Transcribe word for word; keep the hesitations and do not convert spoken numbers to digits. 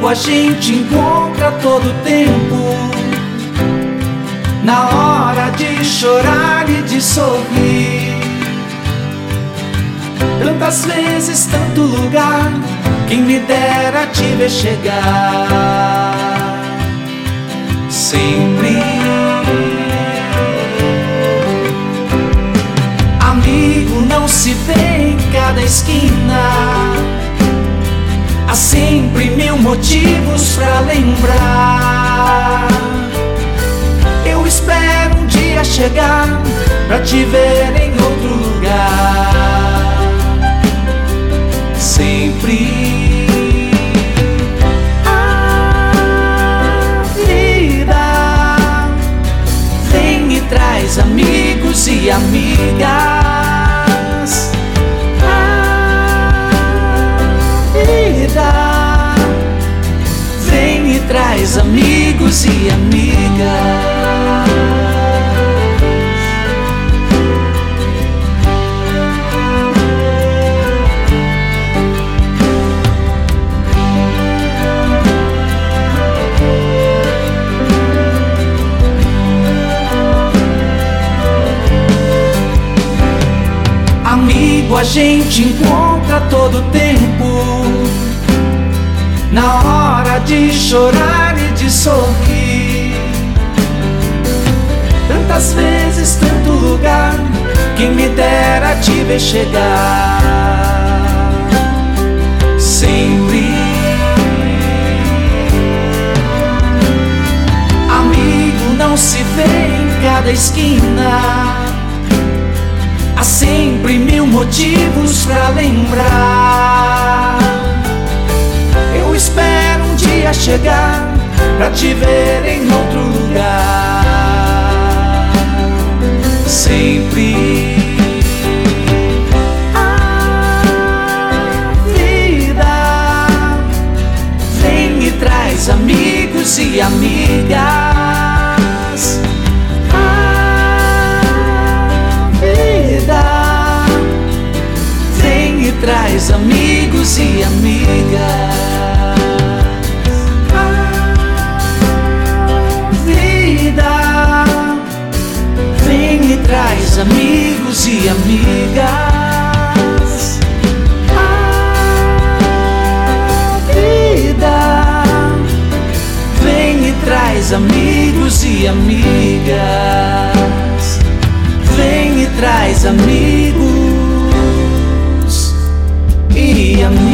amigo a gente encontra todo tempo, na hora de chorar e de sorrir. Tantas vezes, tanto lugar, quem me dera te ver chegar. Sempre amigo não se vê em cada esquina, há sempre mil motivos pra lembrar. Eu espero um dia chegar pra te ver em outro lugar. Sempre a vida vem e traz amigos e amigas. A vida vem e traz amigos e amigas. Amigo a gente encontra todo tempo, na hora de chorar e de sorrir. Tantas vezes, tanto lugar, quem me dera te ver chegar. Sempre amigo não se vê em cada esquina, há sempre mil motivos pra lembrar. Eu espero um dia chegar pra te ver em outro lugar. Sempre a vida vem e traz amigos e amigas. Vem e traz amigos e amigas. A vida vem e traz amigos e amigas. A vida vem e traz amigos e amigas. Vem e traz amigos e amigas.